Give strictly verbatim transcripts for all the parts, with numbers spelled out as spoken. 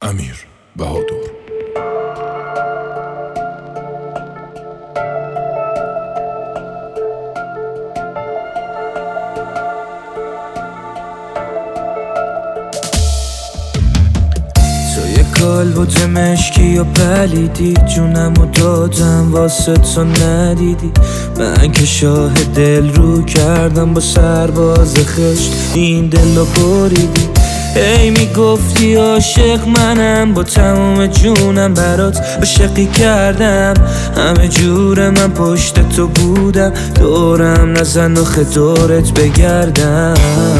امیر بهادر. توی کالبوت مشکی و پلیدی، جونمو دادم واسه تو ندیدی. من که شاه دل رو کردم با سرباز خشت، این دل رو بریدی. ای میگفتی عاشق منم، با تمام جونم برات عاشقی کردم. همه جور من پشت تو بودم، دورم نزن و دورت بگردم.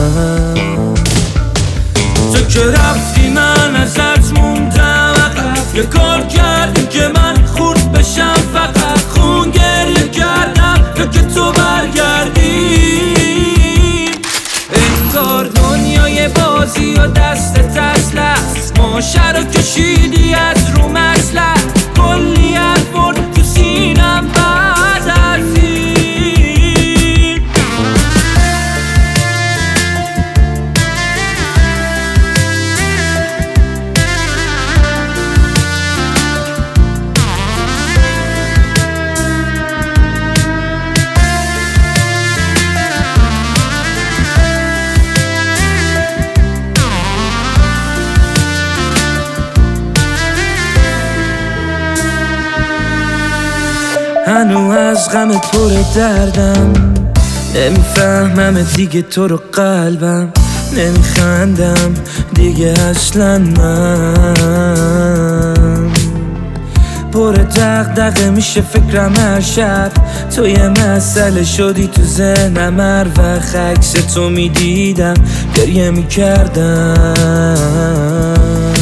تو که رفتی من ازت موندم عقب، یه کار کردی که من خورد بشم، فقط خون گریه کردم تا که تو برگردی. انگار دنیای بازی و دست تسل است، ماشه رو کشیدی از رو مسلح. کلی الفرد تو سینم بعد از این. هنو از غمت پر دردم، نمیفهمم دیگه تو رو، قلبم نمیخندم دیگه اصلا. من پر دغدغه میشه فکرم هر شب، تو یه مسئله شدی تو ذهنم. هر وقت عکس تو میدیدم گریه میکردم.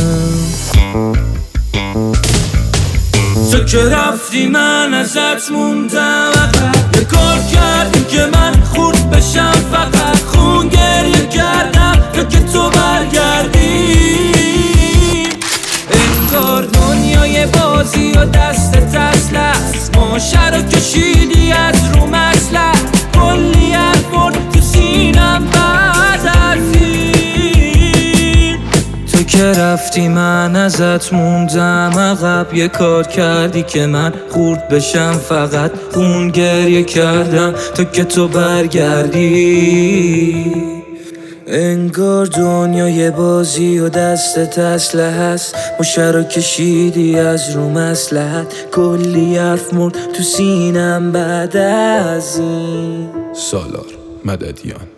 تو که رفتی من ازت موندم عقب، یه کار کردی که من خورد بشم، فقط خون گریه کردم تا که تو برگردی. انگار دنیای بازی و دست تسل است، ماشه رو کشیدی از رو مسلح. کلی الفرد تو سینم بعد از این. تو که رفتی من ازت موندم عقب، یه کار کردی که من خورد بشم، فقط خون گریه کردم تا که تو برگردی. انگار دنیای بازی و دست اسلحه هست، ماشه رو کشیدی از رو مصلحت. کلی حرف مرد تو سینم بعد از این. سالار مددیان.